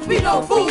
don't be no fool.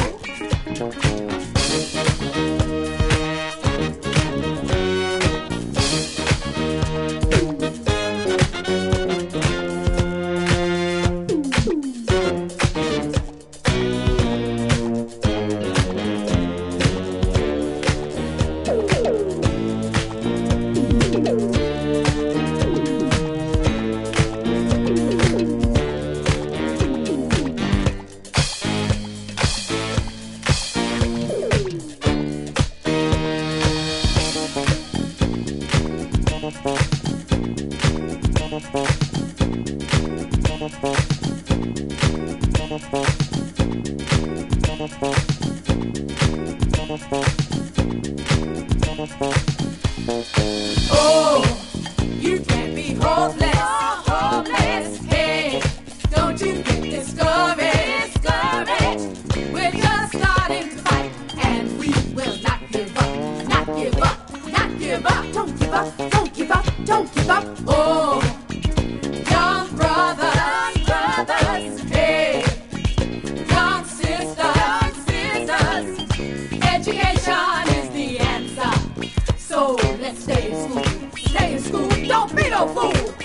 Oh, you can't be hopeless, hopeless. Hey, don't you get discouraged, discouraged. We're just starting to fight, and we will not give up, not give up, not give up. Don't give up, don't give up, don't give up. Oh, young brothers, hey, young sisters, education is the answer. So let's stay in school, don't be no fool.